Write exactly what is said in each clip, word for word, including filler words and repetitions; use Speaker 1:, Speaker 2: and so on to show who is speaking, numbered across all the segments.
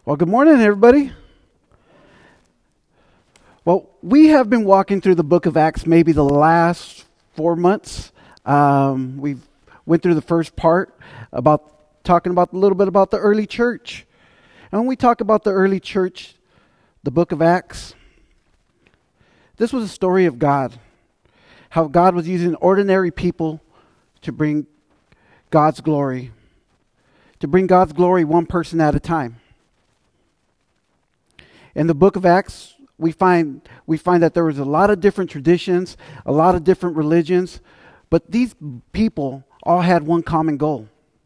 Speaker 1: Well, good morning, everybody. Well, we have been walking through the book of Acts maybe the last four months. Um, we went through the first part about talking about a little bit about the early church. And when we talk about the early church, the book of Acts, this was a story of God. How God was using ordinary people to bring God's glory. To bring God's glory one person at a time. In the book of Acts, we find we find that there was a lot of different traditions, a lot of different religions, but these people all had one common goal.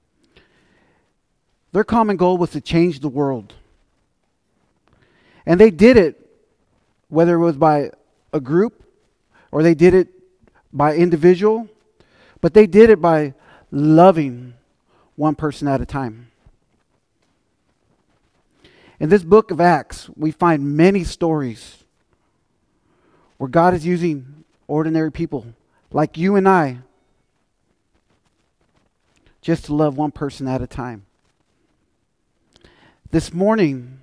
Speaker 1: Their common goal was to change the world. And they did it, whether it was by a group or they did it by individual, but they did it by loving one person at a time. In this book of Acts, we find many stories where God is using ordinary people like you and I just to love one person at a time. This morning,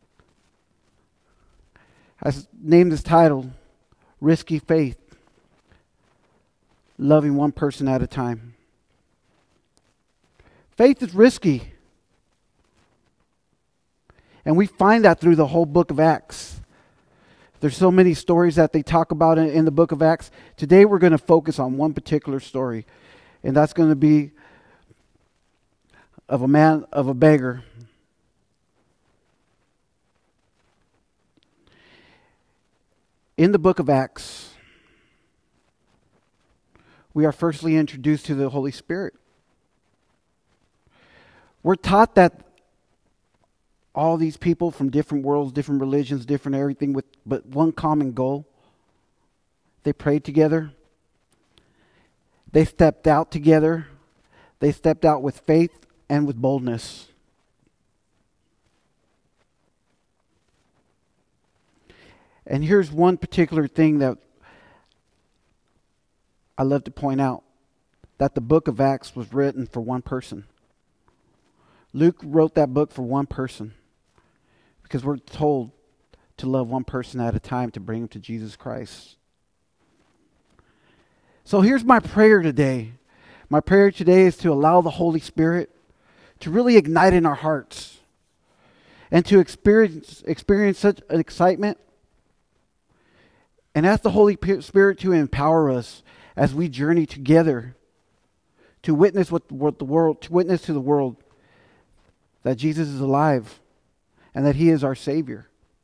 Speaker 1: I named this title, Risky Faith, Loving One Person at a Time. Faith is risky. And we find that through the whole book of Acts. There's so many stories that they talk about in, in the book of Acts. Today we're going to focus on one particular story. And that's going to be of a man, of a beggar. In the book of Acts, we are firstly introduced to the Holy Spirit. We're taught that all these people from different worlds, different religions, different everything, with but one common goal. They prayed together. They stepped out together. They stepped out with faith and with boldness. And here's one particular thing that I love to point out, that the book of Acts was written for one person. Luke wrote that book for one person. Because we're told to love one person at a time to bring them to Jesus Christ. So here's my prayer today. My prayer today is to allow the Holy Spirit to really ignite in our hearts. And to experience, experience such an excitement. And ask the Holy Spirit to empower us as we journey together. To witness what, what the world, to witness to the world that Jesus is alive. And that He is our Savior.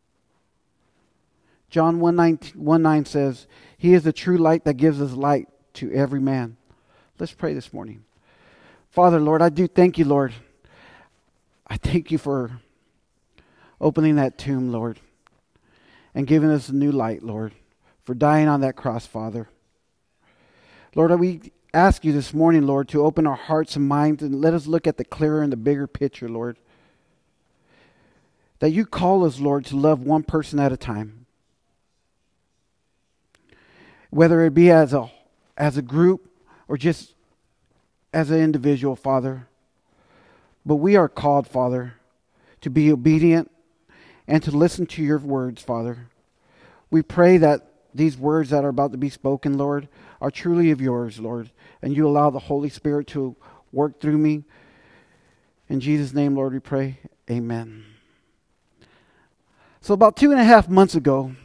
Speaker 1: John one nine says, He is the true light that gives us light to every man. Let's pray this morning. Father, Lord, I do thank you, Lord. I thank you for opening that tomb, Lord. And giving us a new light, Lord. For dying on that cross, Father. Lord, we ask you this morning, Lord, to open our hearts and minds and let us look at the clearer and the bigger picture, Lord. That you call us, Lord, to love one person at a time. Whether it be as a as a group or just as an individual, Father. But we are called, Father, to be obedient and to listen to your words, Father. We pray that these words that are about to be spoken, Lord, are truly of yours, Lord. And you allow the Holy Spirit to work through me. In Jesus' name, Lord, we pray. Amen. So about two and a half months ago,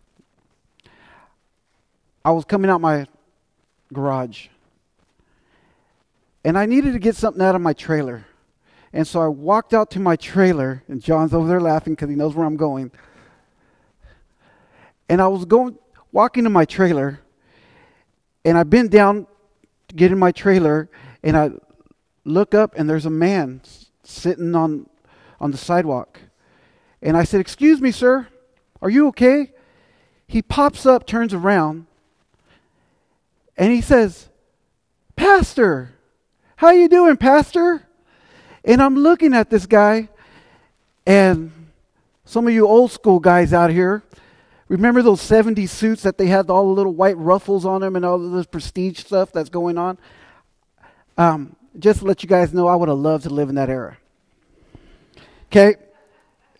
Speaker 1: I was coming out my garage. And I needed to get something out of my trailer. And so I walked out to my trailer, and John's over there laughing because he knows where I'm going. And I was going, walking to my trailer, and I bent down to get in my trailer, and I look up, and there's a man sitting on, on the sidewalk. And I said, "Excuse me, sir, are you okay?" He pops up, turns around, and he says, "Pastor, how you doing, Pastor?" And I'm looking at this guy, and some of you old school guys out here, remember those seventies suits that they had all the little white ruffles on them and all of this prestige stuff that's going on? Um, just to let you guys know, I would have loved to live in that era. Okay?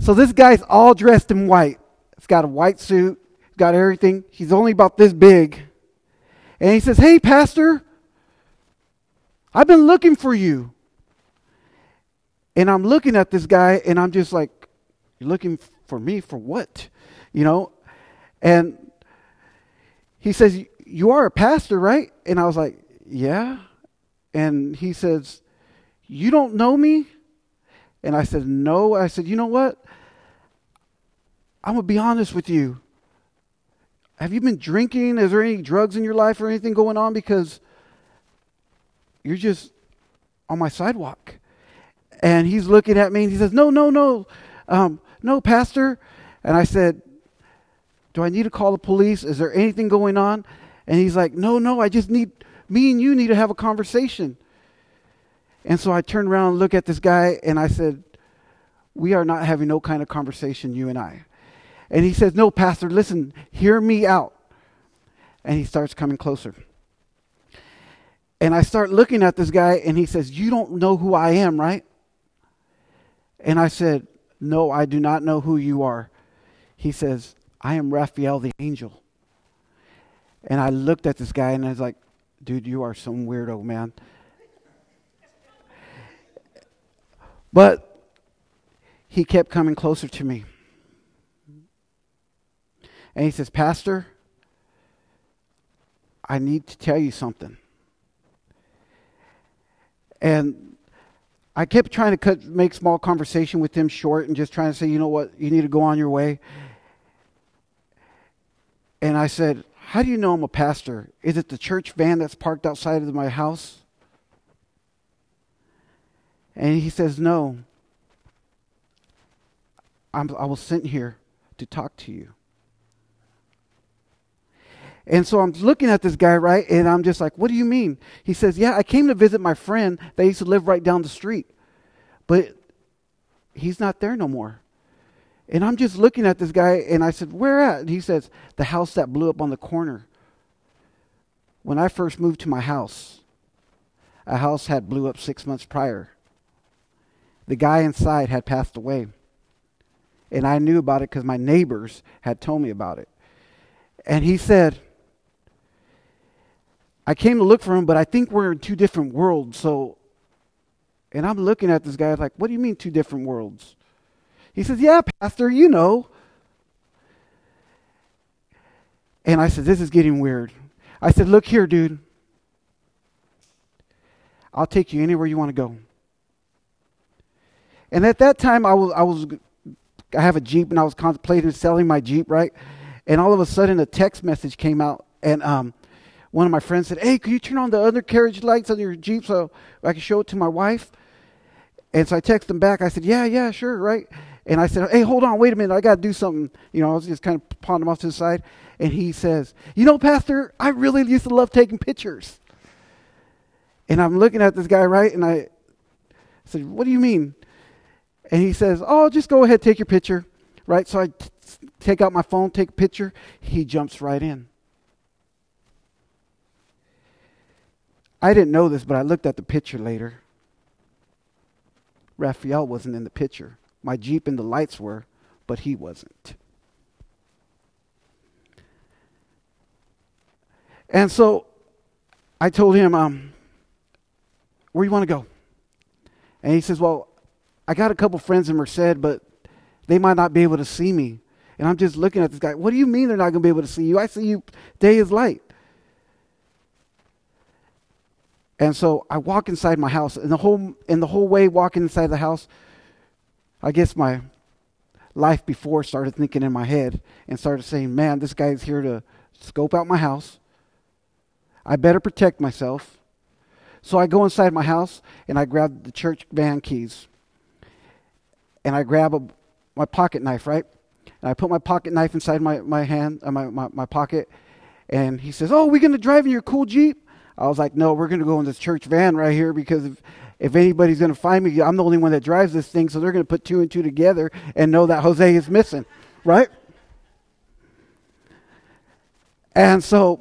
Speaker 1: So this guy's all dressed in white. He's got a white suit, got everything. He's only about this big. And he says, "Hey, Pastor, I've been looking for you." And I'm looking at this guy, and I'm just like, "You're looking for me for what?" You know? And he says, "You are a pastor, right?" And I was like, "Yeah." And he says, "You don't know me?" And I said, "No." I said, "You know what? I'm going to be honest with you. Have you been drinking? Is there any drugs in your life or anything going on? Because you're just on my sidewalk." And he's looking at me and he says, "No, no, no, um, no, Pastor." And I said, "Do I need to call the police? Is there anything going on?" And he's like, "No, no, I just need, me and you need to have a conversation." And so I turned around and looked at this guy and I said, "We are not having no kind of conversation, you and I." And he says, "No, Pastor, listen, hear me out." And he starts coming closer. And I start looking at this guy and he says, "You don't know who I am, right?" And I said, "No, I do not know who you are." He says, "I am Raphael the angel." And I looked at this guy and I was like, "Dude, you are some weirdo, man." But he kept coming closer to me. And he says, "Pastor, I need to tell you something." And I kept trying to cut, make small conversation with him short and just trying to say, "You know what, you need to go on your way." And I said, "How do you know I'm a pastor? Is it the church van that's parked outside of my house?" And he says, "No, I'm, I was sent here to talk to you." And so I'm looking at this guy, right? And I'm just like, "What do you mean?" He says, "Yeah, I came to visit my friend that used to live right down the street. But he's not there no more." And I'm just looking at this guy and I said, "Where at?" And he says, "The house that blew up on the corner. When I first moved to my house, a house had blew up six months prior. The guy inside had passed away. And I knew about it because my neighbors had told me about it." And he said, "I came to look for him, but I think we're in two different worlds." So, and I'm looking at this guy like, "What do you mean two different worlds?" He says, "Yeah, Pastor, you know." And I said, "This is getting weird." I said, "Look here, dude. I'll take you anywhere you want to go." And at that time, I was, I was, I have a Jeep, and I was contemplating selling my Jeep, right? And all of a sudden, a text message came out, and um, one of my friends said, "Hey, can you turn on the undercarriage lights on your Jeep so I can show it to my wife?" And so I texted him back. I said, "Yeah, yeah, sure, right?" And I said, "Hey, hold on, wait a minute. I got to do something." You know, I was just kind of pawing him off to the side. And he says, "You know, Pastor, I really used to love taking pictures." And I'm looking at this guy, right? And I said, "What do you mean?" And he says, "Oh, just go ahead, take your picture." Right? So I t- take out my phone, take a picture. He jumps right in. I didn't know this, but I looked at the picture later. Raphael wasn't in the picture. My Jeep and the lights were, but he wasn't. And so I told him, um, "Where do you want to go?" And he says, "Well, I got a couple friends in Merced, but they might not be able to see me." And I'm just looking at this guy. "What do you mean they're not going to be able to see you? I see you day as light." And so I walk inside my house, and the whole and the whole way walking inside the house, I guess my life before started thinking in my head and started saying, "Man, this guy's here to scope out my house. I better protect myself." So I go inside my house and I grab the church van keys, and I grab a, my pocket knife, right? And I put my pocket knife inside my my hand, uh, my, my my pocket, and he says, "Oh, we're gonna drive in your cool Jeep?" I was like, "No, we're going to go in this church van right here because if, if anybody's going to find me, I'm the only one that drives this thing, so they're going to put two and two together and know that Jose is missing," right? And so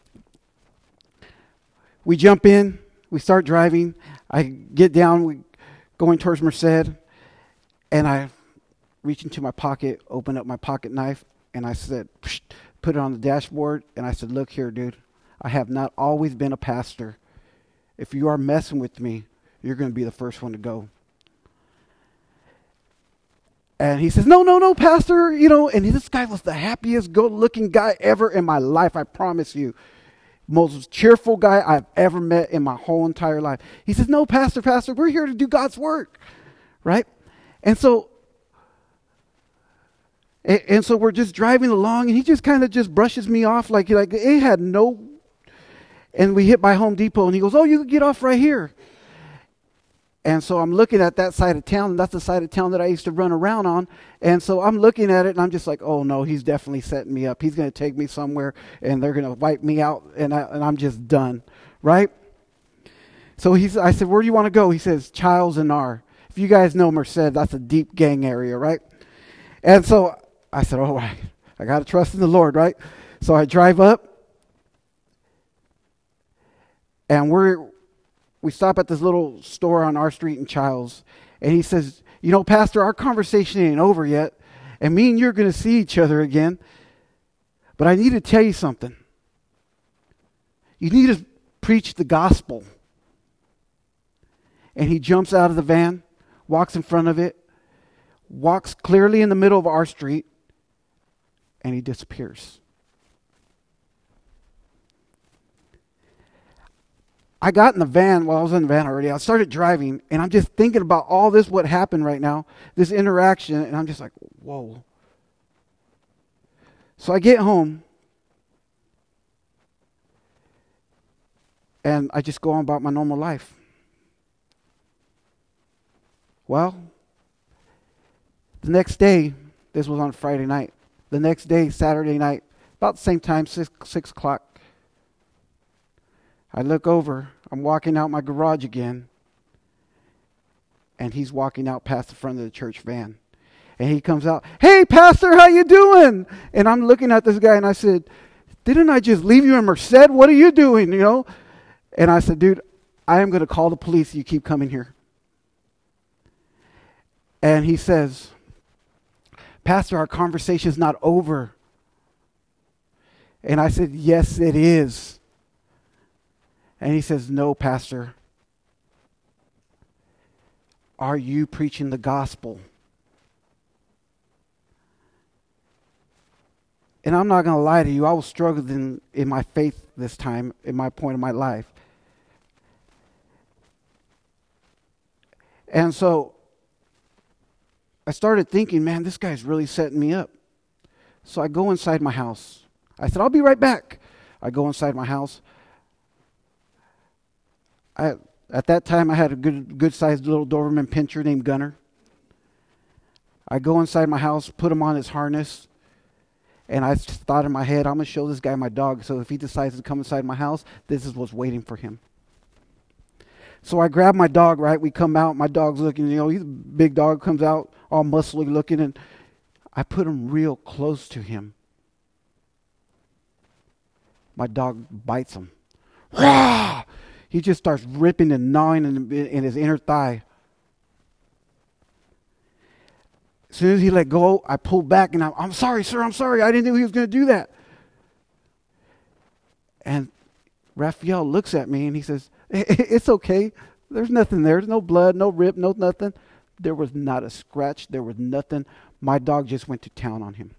Speaker 1: we jump in, we start driving. I get down, we going towards Merced, and I reach into my pocket, open up my pocket knife, and I said, Psh, put it on the dashboard, and I said, look here, dude. I have not always been a pastor. If you are messing with me, you're going to be the first one to go. And he says, no, no, no, pastor, you know, and this guy was the happiest, good-looking guy ever in my life, I promise you. Most cheerful guy I've ever met in my whole entire life. He says, no, pastor, pastor, we're here to do God's work, right? And so, and, and so we're just driving along, and he just kind of just brushes me off like, like it had no, and we hit by Home Depot, and he goes, oh, you can get off right here. And so I'm looking at that side of town, and that's the side of town that I used to run around on. And so I'm looking at it, and I'm just like, oh, no, he's definitely setting me up. He's going to take me somewhere, and they're going to wipe me out, and, I, and I'm just done, right? So he's, I said, where do you want to go? He says, Childs and R. If you guys know Merced, that's a deep gang area, right? And so I said, oh, I, I got to trust in the Lord, right? So I drive up, and we're... we stop at this little store on our street in Childs, and he says, you know, pastor, our conversation ain't over yet, and me and you're going to see each other again, but I need to tell you something. You need to preach the gospel. And he jumps out of the van, walks in front of it, walks clearly in the middle of our street, and he disappears. I got in the van, well, I was in the van already. I started driving, and I'm just thinking about all this, what happened right now, this interaction, and I'm just like, whoa. So I get home, and I just go on about my normal life. Well, the next day, this was on Friday night. The next day, Saturday night, about the same time, six, six o'clock, I look over, I'm walking out my garage again, and he's walking out past the front of the church van. And he comes out, hey, pastor, how you doing? And I'm looking at this guy, and I said, didn't I just leave you in Merced? What are you doing, you know? And I said, dude, I am going to call the police if you keep coming here. And he says, pastor, our conversation's not over. And I said, yes, it is. And he says, no, pastor. Are you preaching the gospel? And I'm not going to lie to you. I was struggling in my faith this time, in my point of my life. And so I started thinking, man, this guy's really setting me up. So I go inside my house. I said, I'll be right back. I go inside my house. I, at that time, I had a good, good-sized little Doberman Pinscher named Gunner. I go inside my house, put him on his harness, and I just thought in my head, I'm going to show this guy my dog, so if he decides to come inside my house, this is what's waiting for him. So I grab my dog, right? We come out, my dog's looking, you know, he's a big dog, comes out all muscly looking, and I put him real close to him. My dog bites him. Rah! He just starts ripping and gnawing in, in his inner thigh. As soon as he let go, I pulled back and I'm, I'm sorry, sir, I'm sorry. I didn't know he was going to do that. And Raphael looks at me and he says, it's okay. There's nothing there. There's no blood, no rip, no nothing. There was not a scratch. There was nothing. My dog just went to town on him.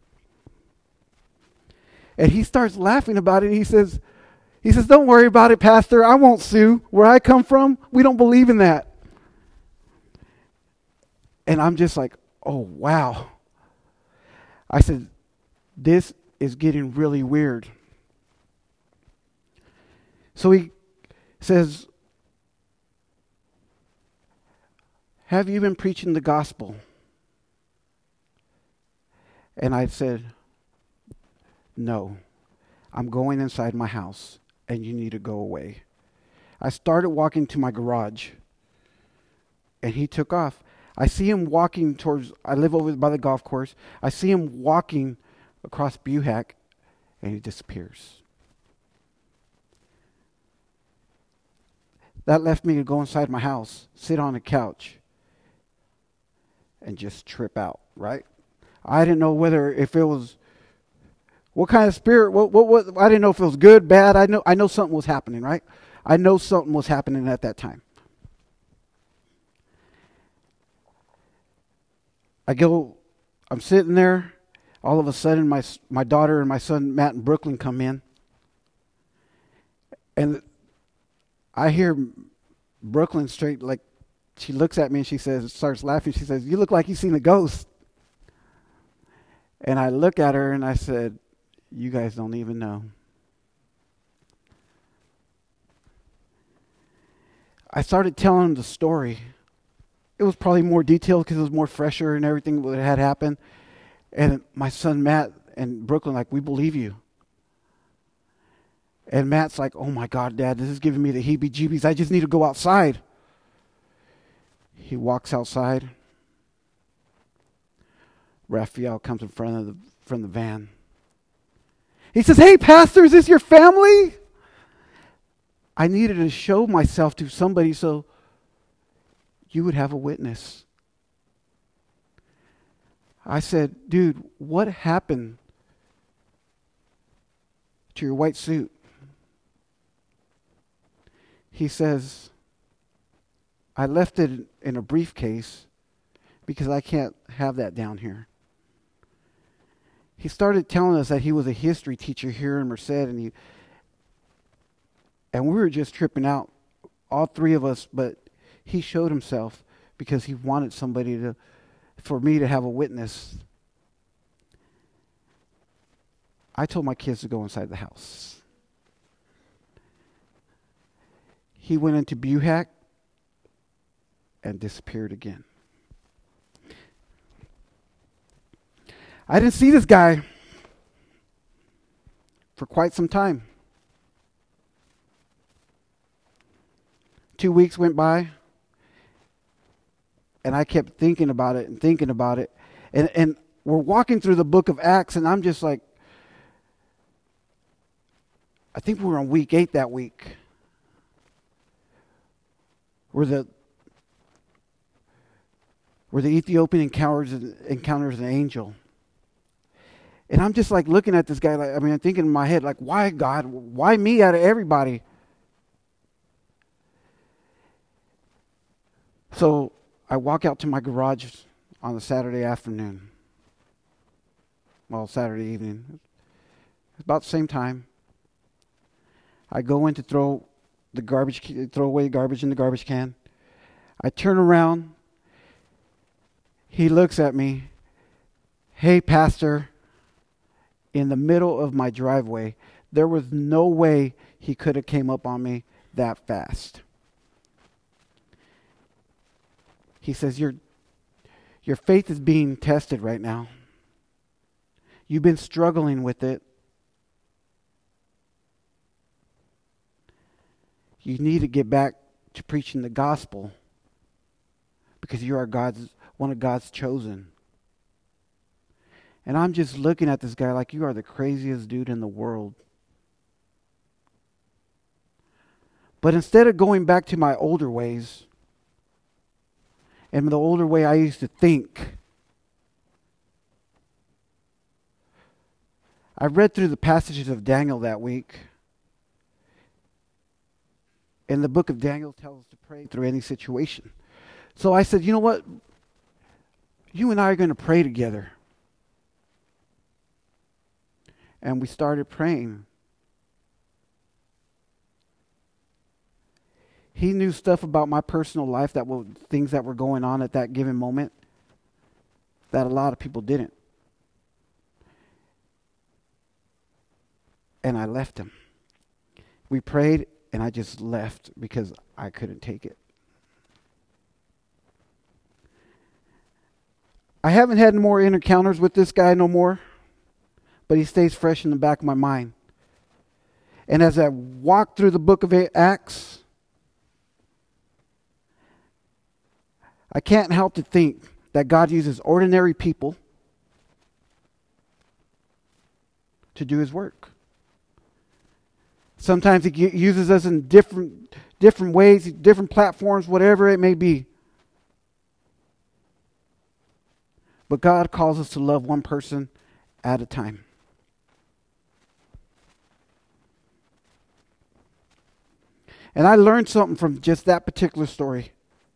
Speaker 1: And he starts laughing about it. He says, He says, don't worry about it, pastor. I won't sue. Where I come from, we don't believe in that. And I'm just like, oh, wow. I said, this is getting really weird. So he says, have you been preaching the gospel? And I said, no, I'm going inside my house. And you need to go away. I started walking to my garage. And he took off. I see him walking towards, I live over by the golf course. I see him walking across Buhack. And he disappears. That left me to go inside my house, sit on a couch, and just trip out, right? I didn't know whether if it was what kind of spirit. What what what? I didn't know if it was good, bad. I know I know something was happening, right? I know something was happening at that time. I go. I'm sitting there. All of a sudden, my my daughter and my son Matt and Brooklyn come in, and I hear Brooklyn straight like she looks at me and she says, starts laughing. She says, "You look like you've seen a ghost." And I look at her and I said, "You guys don't even know." I started telling them the story. It was probably more detailed because it was more fresher and everything that had happened. And my son Matt and Brooklyn like, "We believe you." And Matt's like, "Oh my God, Dad, this is giving me the heebie-jeebies. I just need to go outside." He walks outside. Raphael comes in front of the from the van. He says, "Hey, Pastor, is this your family?" I needed to show myself to somebody so you would have a witness. I said, "Dude, what happened to your white suit?" He says, "I left it in a briefcase because I can't have that down here." He started telling us that he was a history teacher here in Merced, and he and we were just tripping out, all three of us, but he showed himself because he wanted somebody to, for me to have a witness. I told my kids to go inside the house. He went into Buhack and disappeared again. I didn't see this guy for quite some time. Two weeks went by, and I kept thinking about it and thinking about it. And, and we're walking through the book of Acts, and I'm just like, I think we were on week eight that week, where the where the Ethiopian encounters encounters an angel. And I'm just like looking at this guy, like I mean, I'm thinking in my head, like, why God? Why me out of everybody? So I walk out to my garage on a Saturday afternoon. Well, Saturday evening. It's about the same time. I go in to throw the garbage, throw away the garbage in the garbage can. I turn around. He looks at me. "Hey, Pastor," in the middle of my driveway. There was no way he could have came up on me that fast. He says, your, your faith is being tested right now. You've been struggling with it. You need to get back to preaching the gospel because you are God's one of God's chosen. And I'm just looking at this guy like, you are the craziest dude in the world. But instead of going back to my older ways, and the older way I used to think, I read through the passages of Daniel that week. And the book of Daniel tells us to pray through any situation. So I said, you know what? You and I are going to pray together. And we started praying. He knew stuff about my personal life, that were things that were going on at that given moment that a lot of people didn't. And I left him. We prayed, and I just left because I couldn't take it. I haven't had more encounters with this guy no more, but he stays fresh in the back of my mind. And as I walk through the book of Acts, I can't help to think that God uses ordinary people to do His work. Sometimes He uses us in different different ways, different platforms, whatever it may be. But God calls us to love one person at a time. And I learned something from just that particular story.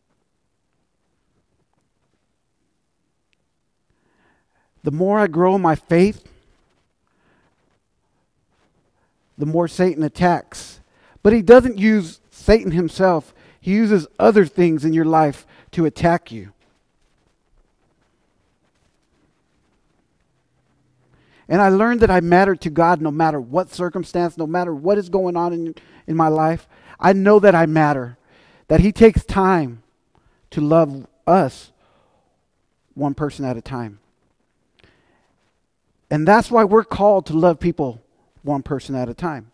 Speaker 1: The more I grow in my faith, the more Satan attacks. But he doesn't use Satan himself. He uses other things in your life to attack you. And I learned that I matter to God no matter what circumstance, no matter what is going on in, in my life. I know that I matter. That He takes time to love us one person at a time. And that's why we're called to love people one person at a time.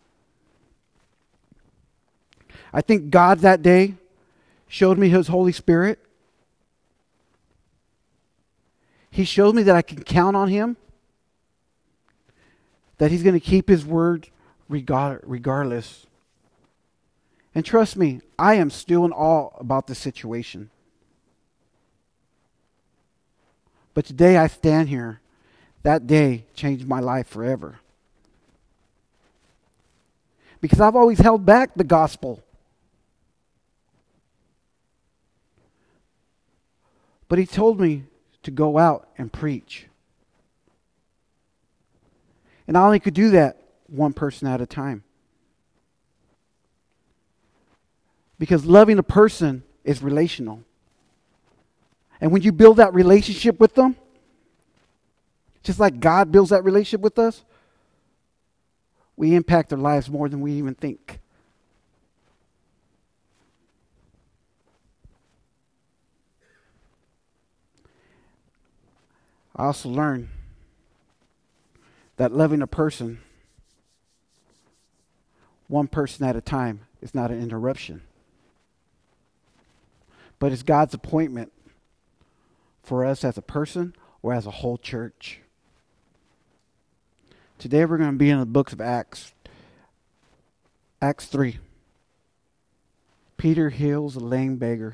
Speaker 1: I think God that day showed me His Holy Spirit. He showed me that I can count on Him. That He's going to keep His word regard, regardless. And trust me, I am still in awe about the situation. But today I stand here. That day changed my life forever. Because I've always held back the gospel. But He told me to go out and preach. And I only could do that one person at a time. Because loving a person is relational. And when you build that relationship with them, just like God builds that relationship with us, we impact their lives more than we even think. I also learned that loving a person, one person at a time, is not an interruption. But it's God's appointment for us as a person or as a whole church. Today we're going to be in the books of Acts. Acts three. Peter heals a lame beggar.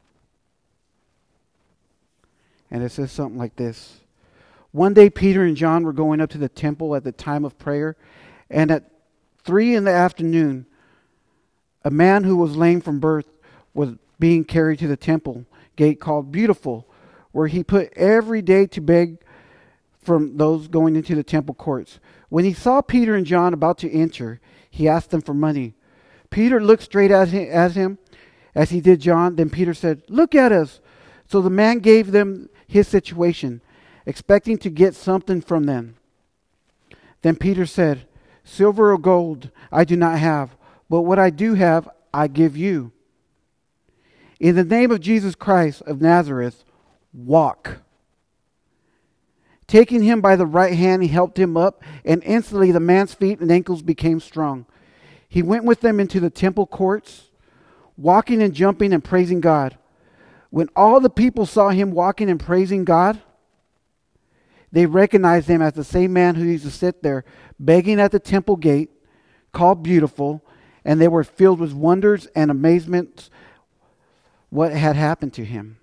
Speaker 1: And it says something like this. One day Peter and John were going up to the temple at the time of prayer. And at three in the afternoon, a man who was lame from birth was being carried to the temple gate called Beautiful, where he put every day to beg from those going into the temple courts. When he saw Peter and John about to enter, he asked them for money. Peter looked straight at him, at him as he did John. Then Peter said, "Look at us." So the man gave them his situation, expecting to get something from them. Then Peter said, "Silver or gold I do not have, but what I do have I give you. In the name of Jesus Christ of Nazareth, walk." Taking him by the right hand, he helped him up, and instantly the man's feet and ankles became strong. He went with them into the temple courts, walking and jumping and praising God. When all the people saw him walking and praising God, they recognized him as the same man who used to sit there begging at the temple gate, called Beautiful, and they were filled with wonders and amazement what had happened to him.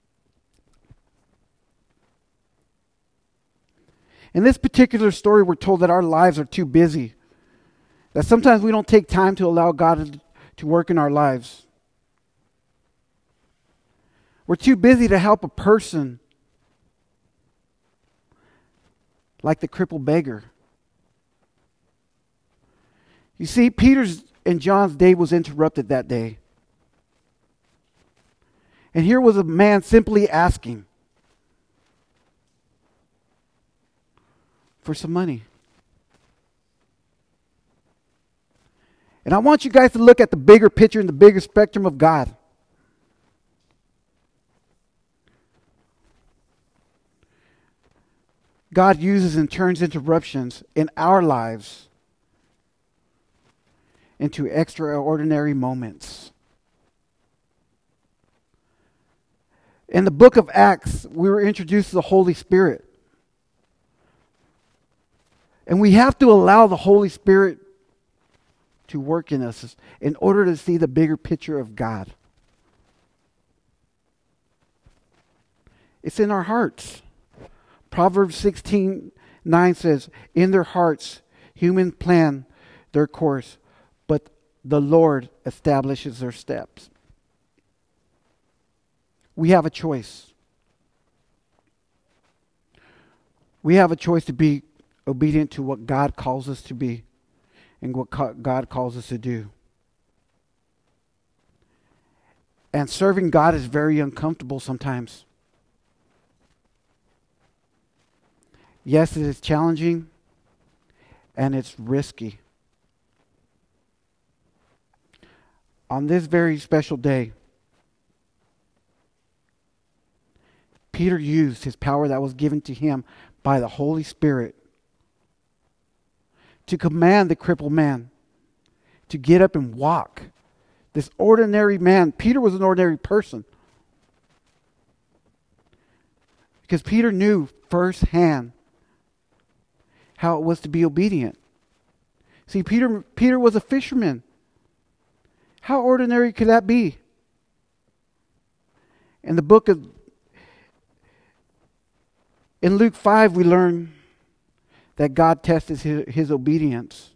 Speaker 1: In this particular story, we're told that our lives are too busy. That sometimes we don't take time to allow God to work in our lives. We're too busy to help a person like the crippled beggar. You see, Peter's and John's day was interrupted that day. And here was a man simply asking for some money. And I want you guys to look at the bigger picture and the bigger spectrum of God. God uses and turns interruptions in our lives into extraordinary moments. In the book of Acts, we were introduced to the Holy Spirit. And we have to allow the Holy Spirit to work in us in order to see the bigger picture of God. It's in our hearts. Proverbs sixteen nine says, in their hearts, humans plan their course, but the Lord establishes their steps. We have a choice. We have a choice to be obedient to what God calls us to be and what God calls us to do. And serving God is very uncomfortable sometimes. Yes, it is challenging and it's risky. On this very special day, Peter used his power that was given to him by the Holy Spirit to command the crippled man to get up and walk. This ordinary man, Peter was an ordinary person. Because Peter knew firsthand how it was to be obedient. See, Peter, Peter was a fisherman. How ordinary could that be? In the book of, in Luke five, we learn that God tested his, his obedience.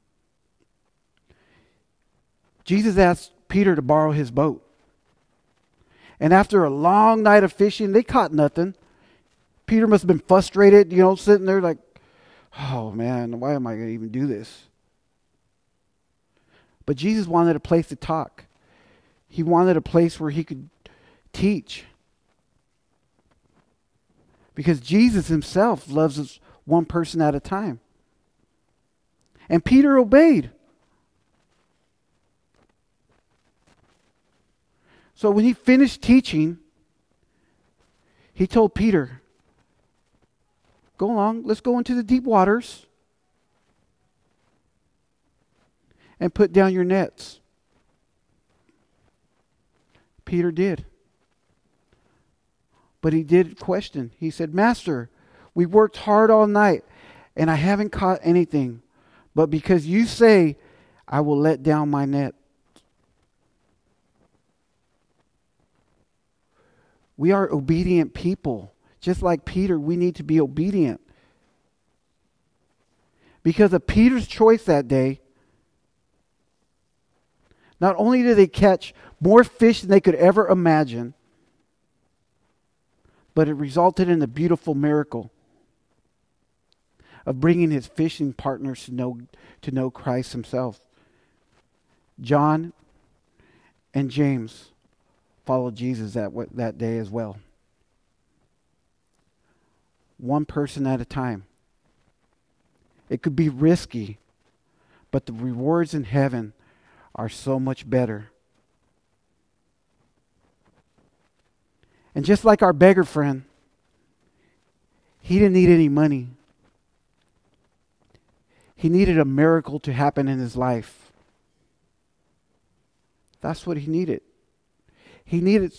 Speaker 1: Jesus asked Peter to borrow his boat. And after a long night of fishing, they caught nothing. Peter must have been frustrated, you know, sitting there like, oh man, why am I going to even do this? But Jesus wanted a place to talk. He wanted a place where he could teach. Because Jesus himself loves us one person at a time. And Peter obeyed. So when he finished teaching, he told Peter, go along, let's go into the deep waters and put down your nets. Peter did. But he did question. He said, Master, we worked hard all night and I haven't caught anything. But because you say, I will let down my net. We are obedient people. Just like Peter, we need to be obedient. Because of Peter's choice that day, not only did they catch more fish than they could ever imagine, but it resulted in a beautiful miracle of bringing his fishing partners to know, to know Christ himself. John and James followed Jesus that, that day as well. One person at a time. It could be risky, but the rewards in heaven are so much better. And just like our beggar friend, he didn't need any money. He needed a miracle to happen in his life. That's what he needed. He needed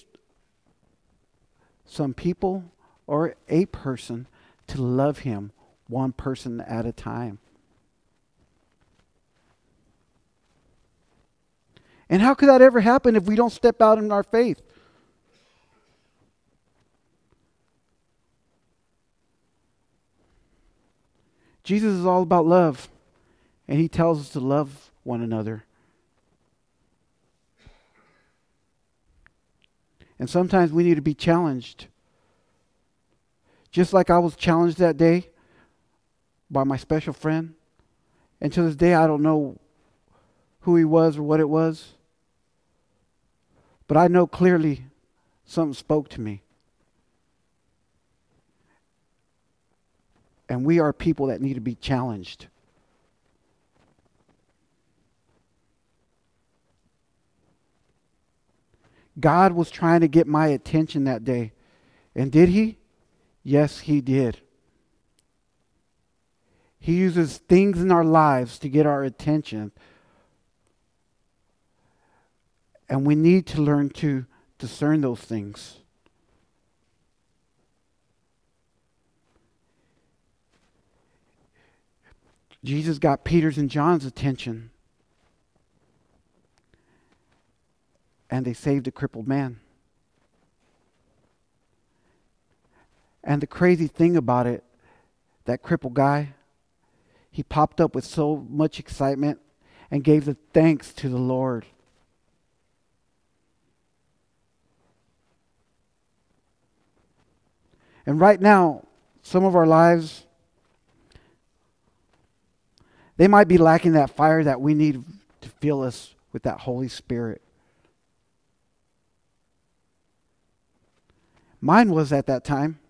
Speaker 1: some people or a person to love him one person at a time. And how could that ever happen if we don't step out in our faith? Jesus is all about love, and he tells us to love one another. And sometimes we need to be challenged. Just like I was challenged that day by my special friend. And to this day, I don't know who he was or what it was. But I know clearly something spoke to me. And we are people that need to be challenged. God was trying to get my attention that day. And did he? Yes, he did. He uses things in our lives to get our attention. And we need to learn to discern those things. Jesus got Peter's and John's attention. And they saved a crippled man. And the crazy thing about it, that crippled guy, he popped up with so much excitement and gave the thanks to the Lord. And right now, some of our lives, they might be lacking that fire that we need to fill us with that Holy Spirit. Mine was at that time.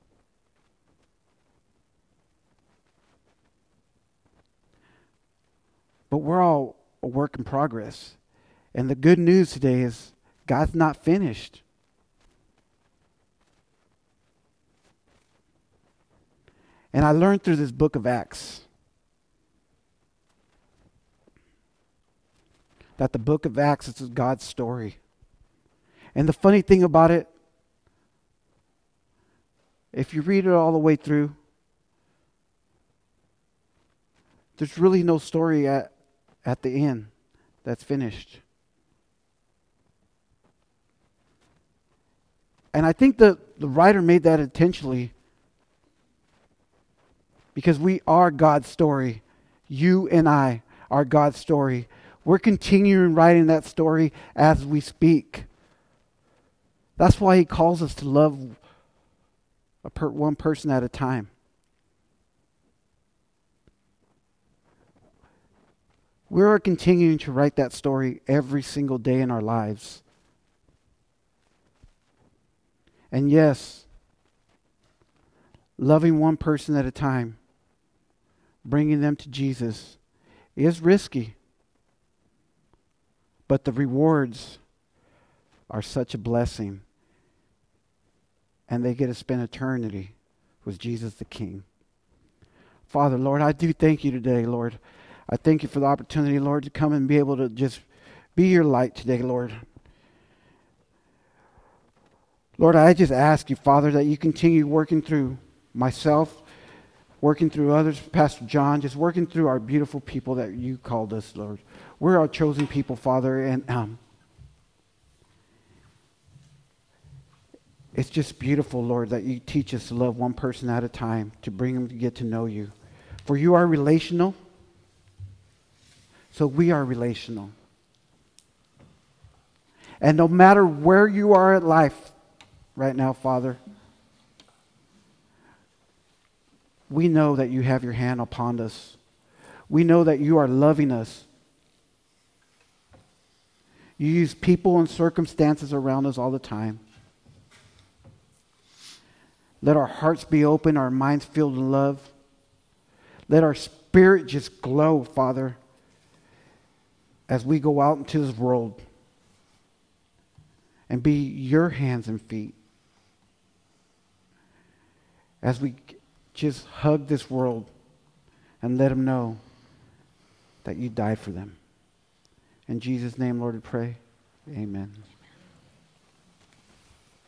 Speaker 1: But we're all a work in progress. And the good news today is God's not finished. And I learned through this book of Acts that the book of Acts is God's story. And the funny thing about it, if you read it all the way through, there's really no story at, at the end that's finished. And I think the, the writer made that intentionally, because we are God's story. You and I are God's story. We're continuing writing that story as we speak. That's why He calls us to love a per, one person at a time. We are continuing to write that story every single day in our lives. And yes, loving one person at a time, bringing them to Jesus, is risky. But the rewards are such a blessing. And they get to spend eternity with Jesus the King. Father, Lord, I do thank you today, Lord. I thank you for the opportunity, Lord, to come and be able to just be your light today, Lord. Lord, I just ask you, Father, that you continue working through myself, working through others, Pastor John, just working through our beautiful people that you called us, Lord. We're our chosen people, Father, and um, it's just beautiful, Lord, that you teach us to love one person at a time, to bring them to get to know you. For you are relational, so we are relational. And no matter where you are at life right now, Father, we know that you have your hand upon us. We know that you are loving us. You use people and circumstances around us all the time. Let our hearts be open, our minds filled with love. Let our spirit just glow, Father, as we go out into this world and be your hands and feet. As we just hug this world and let them know that you died for them. In Jesus' name, Lord, we pray. Amen.